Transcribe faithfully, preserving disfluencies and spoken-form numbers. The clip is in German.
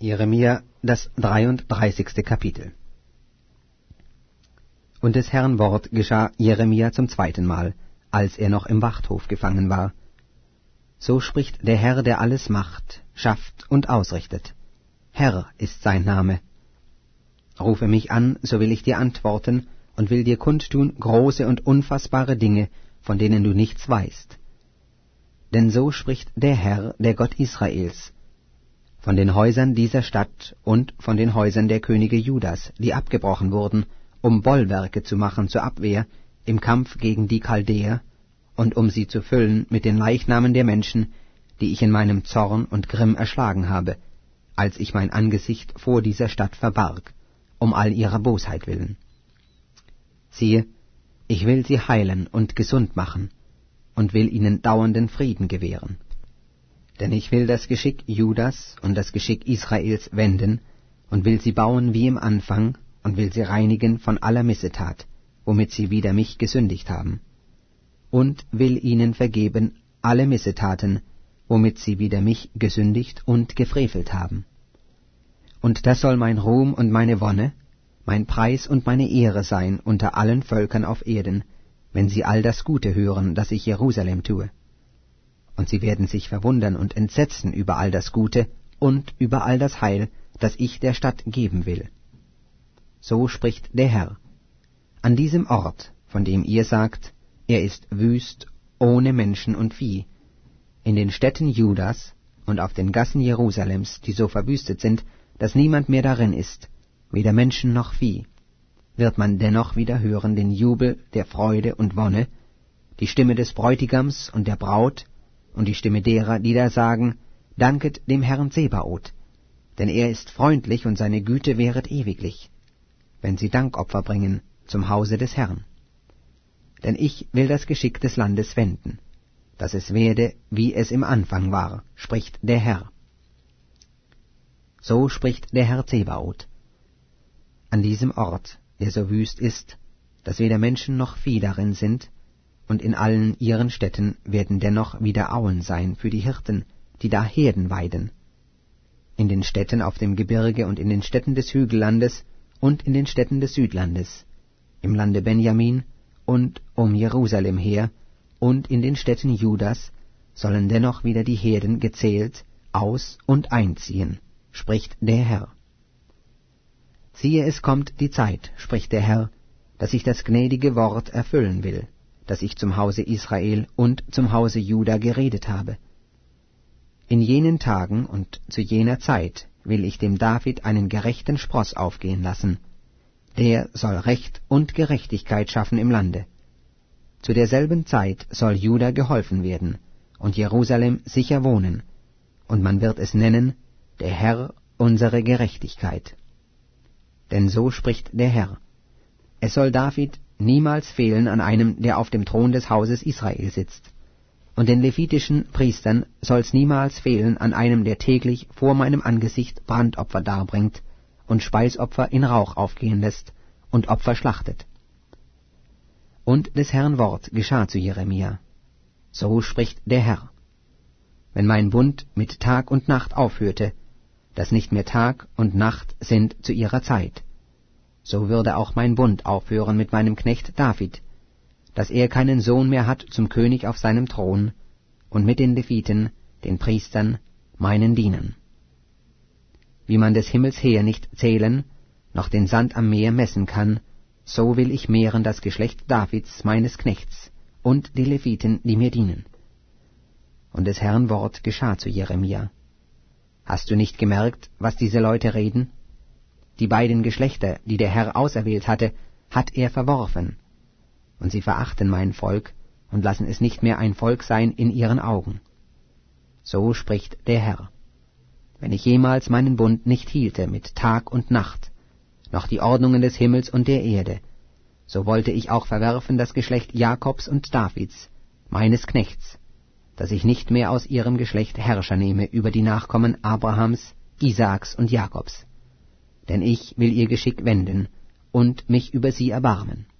Jeremia, das dreiunddreißigste Kapitel. Und des Herrn Wort geschah Jeremia zum zweiten Mal, als er noch im Wachthof gefangen war. So spricht der Herr, der alles macht, schafft und ausrichtet. Herr ist sein Name. Rufe mich an, so will ich dir antworten und will dir kundtun große und unfassbare Dinge, von denen du nichts weißt. Denn so spricht der Herr, der Gott Israels, von den Häusern dieser Stadt und von den Häusern der Könige Judas, die abgebrochen wurden, um Bollwerke zu machen zur Abwehr im Kampf gegen die Chaldäer und um sie zu füllen mit den Leichnamen der Menschen, die ich in meinem Zorn und Grimm erschlagen habe, als ich mein Angesicht vor dieser Stadt verbarg, um all ihrer Bosheit willen. Siehe, ich will sie heilen und gesund machen und will ihnen dauernden Frieden gewähren. Denn ich will das Geschick Judas und das Geschick Israels wenden und will sie bauen wie im Anfang und will sie reinigen von aller Missetat, womit sie wider mich gesündigt haben, und will ihnen vergeben alle Missetaten, womit sie wider mich gesündigt und gefrevelt haben. Und das soll mein Ruhm und meine Wonne, mein Preis und meine Ehre sein unter allen Völkern auf Erden, wenn sie all das Gute hören, das ich Jerusalem tue. Und sie werden sich verwundern und entsetzen über all das Gute und über all das Heil, das ich der Stadt geben will. So spricht der Herr. An diesem Ort, von dem ihr sagt, er ist wüst, ohne Menschen und Vieh, in den Städten Judas und auf den Gassen Jerusalems, die so verwüstet sind, dass niemand mehr darin ist, weder Menschen noch Vieh, wird man dennoch wieder hören den Jubel der Freude und Wonne, die Stimme des Bräutigams und der Braut und die Stimme derer, die da sagen, Danket dem Herrn Zebaoth, denn er ist freundlich und seine Güte währet ewiglich, wenn sie Dankopfer bringen zum Hause des Herrn. Denn ich will das Geschick des Landes wenden, dass es werde, wie es im Anfang war, spricht der Herr. So spricht der Herr Zebaoth. An diesem Ort, der so wüst ist, dass weder Menschen noch Vieh darin sind, und in allen ihren Städten werden dennoch wieder Auen sein für die Hirten, die da Herden weiden. In den Städten auf dem Gebirge und in den Städten des Hügellandes und in den Städten des Südlandes, im Lande Benjamin und um Jerusalem her und in den Städten Judas sollen dennoch wieder die Herden gezählt aus- und einziehen, spricht der Herr. Siehe, es kommt die Zeit, spricht der Herr, dass ich das gnädige Wort erfüllen will, das ich zum Hause Israel und zum Hause Juda geredet habe. In jenen Tagen und zu jener Zeit will ich dem David einen gerechten Spross aufgehen lassen, der soll Recht und Gerechtigkeit schaffen im Lande. Zu derselben Zeit soll Juda geholfen werden und Jerusalem sicher wohnen, und man wird es nennen, der Herr unsere Gerechtigkeit. Denn so spricht der Herr, es soll David niemals fehlen an einem, der auf dem Thron des Hauses Israel sitzt, und den levitischen Priestern soll's niemals fehlen an einem, der täglich vor meinem Angesicht Brandopfer darbringt und Speisopfer in Rauch aufgehen lässt und Opfer schlachtet. Und des Herrn Wort geschah zu Jeremia. So spricht der Herr. Wenn mein Bund mit Tag und Nacht aufhörte, dass nicht mehr Tag und Nacht sind zu ihrer Zeit, so würde auch mein Bund aufhören mit meinem Knecht David, dass er keinen Sohn mehr hat zum König auf seinem Thron, und mit den Leviten, den Priestern, meinen Dienern. Wie man des Himmels her nicht zählen, noch den Sand am Meer messen kann, so will ich mehren das Geschlecht Davids, meines Knechts, und die Leviten, die mir dienen. Und des Herrn Wort geschah zu Jeremia. Hast du nicht gemerkt, was diese Leute reden? Die beiden Geschlechter, die der Herr auserwählt hatte, hat er verworfen. Und sie verachten mein Volk und lassen es nicht mehr ein Volk sein in ihren Augen. So spricht der Herr. Wenn ich jemals meinen Bund nicht hielte mit Tag und Nacht, noch die Ordnungen des Himmels und der Erde, so wollte ich auch verwerfen das Geschlecht Jakobs und Davids, meines Knechts, dass ich nicht mehr aus ihrem Geschlecht Herrscher nehme über die Nachkommen Abrahams, Isaaks und Jakobs. Denn ich will ihr Geschick wenden und mich über sie erbarmen.